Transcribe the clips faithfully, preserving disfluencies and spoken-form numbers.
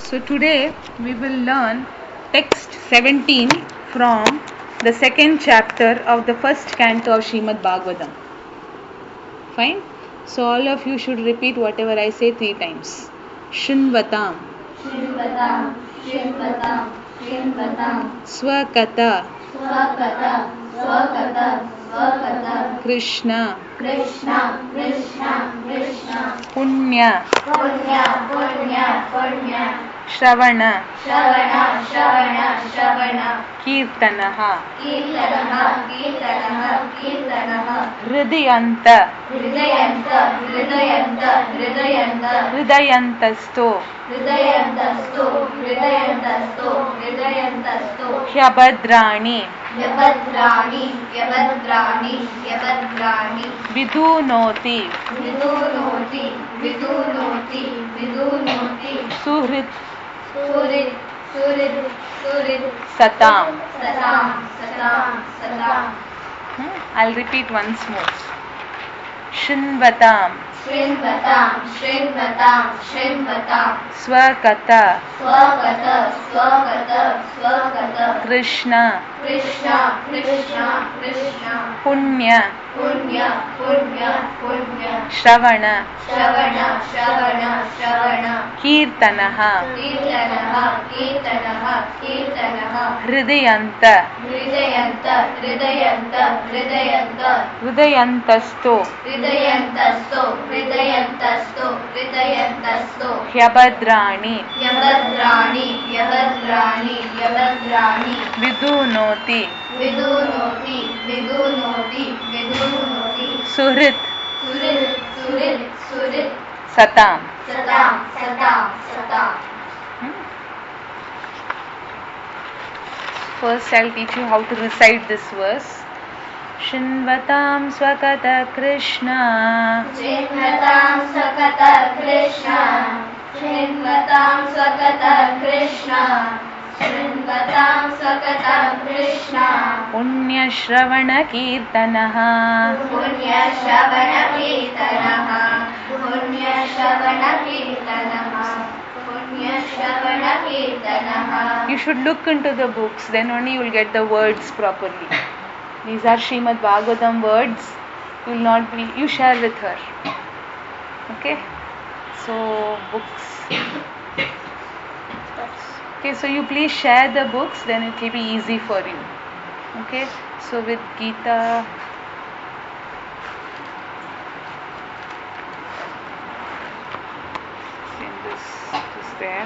So today we will learn text seventeen from the second chapter of the first canto of Srimad Bhagavatam. Fine? So all of you should repeat whatever I say three times. Shinvatam. Shinvatam. Shinvatam. Shinvatam. Swakata. Swakata. Swakata. Swakata. Krishna. Krishna. Krishna. Krishna. Punya. Punya. Punya. Punya. Shravana. Shravana. Shravana. Shravana. Kirtanaha. Kirtanaha. Kirtanaha. Kirtanaha. Hridayanta. Hridayanta. Hridayanta. Hridayanta. Hridayantasto. Hridayantasto. Hridayantasto. Hridayantasto. Hyabhadrani. Yabhadrani. Yabhadrani. Yabhadrani. Vidunoti. Vidunoti. Vidunoti. Vidunoti. Suhrit. Surit. Surit. Surit. Satam. Satam. Satam. Satam. Hmm? I'll repeat once more. Shinvatam. Srinvatam. Srinvatam. Srinvatam. Swakata. Swakata. Swakata. Swakata. Krishna. Krishna. Krishna. Krishna. Punya. Punya. Punya. Punya. Shravana. Shravana. Shravana. Shravana. Kirtanaha. Kirtanaha. Kirtanaha. Kirtanaha. Hridayanta. Hridayanta. Hridayanta. Hridayanta. Hridayantasto. Hridayantasto. Hridayantasto. Hridayantasto. Hyabhadrani. Yabhadrani. Yabhadrani. Yabhadrani. Vidunoti. Vidunoti. Vidunoti. Vidunoti. Suhrit. Surit. Surit. Surit. Satam. Satam. Satam. Satam. First I'll teach you how to recite this verse. Shinvatam swakata Krishna. Srinvatam Swakata Krishna. Srinvatam Swakata Krishna. Srinvatam Swakata Krishna. Punya Shravana Kirtanaha. Punya Shravana Kirtanaha. Punya Shravana Kirtanaha. Punya Shravana Kirtanaha. You should look into the books, then only you will get the words properly. These are Srimad Bhagavatam words. You will not be, you share with her. Okay? So, books. Okay, so you please share the books, then it will be easy for you. Okay? So, with Gita. In this, this there.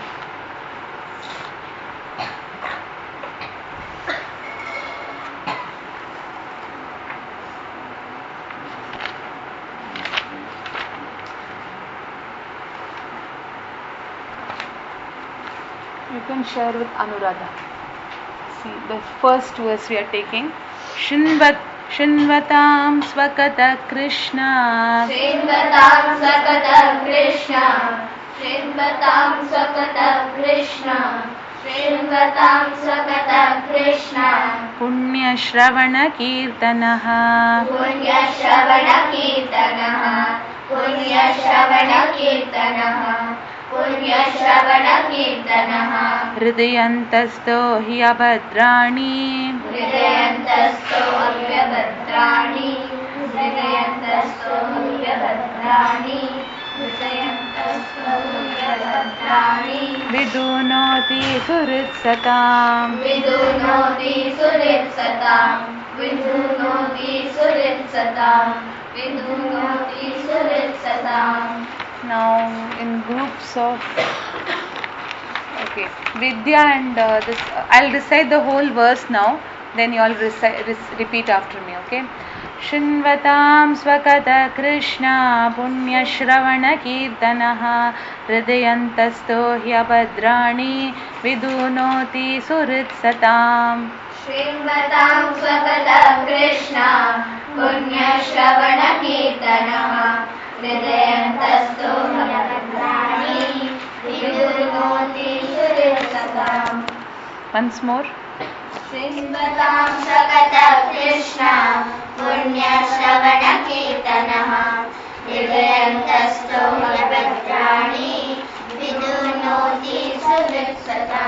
You can share with Anuradha. See, the first verse we are taking. Shinvat, Shinvatam Swakata Krishna. Srinvatam Swakata Krishna. Srinvatam Swakata Krishna. Srinvatam Swakata Krishna. Punya Shravana Kirtanaha. Punya Shravana Kirtanaha. Punya Shravana Kirtanaha. Punya Shravana Kirtanaha. Hridayantasto Hyabhadrani. Hridayantasto Hyabhadrani. Hridayantasto Hyabhadrani. Hridayantasto Hyabhadrani. Vidunoti Surit Satam. Vidunoti Surit Satam. Vidunoti Surit Satam. Vidunoti Surit Satam. Now in groups of okay Vidya and uh, this uh, I'll recite the whole verse now, then you all recite, re- repeat after me. Okay. Shinvatam Swakata Krishna. Punya Shravana Kirtanaha. Hridayantasto Hyabhadrani. Vidunoti Surit Satam. Srinvatam Swakata Krishna. Punya Shravana Kirtanaha. Hridayantasto Hyabhadrani. Vidunoti Surit Satam. Once more. Srinvatam Swakata Krishna. Punya Shravana Kirtanaha. Hridayantasto Hyabhadrani. Vidunoti सुहृत्सता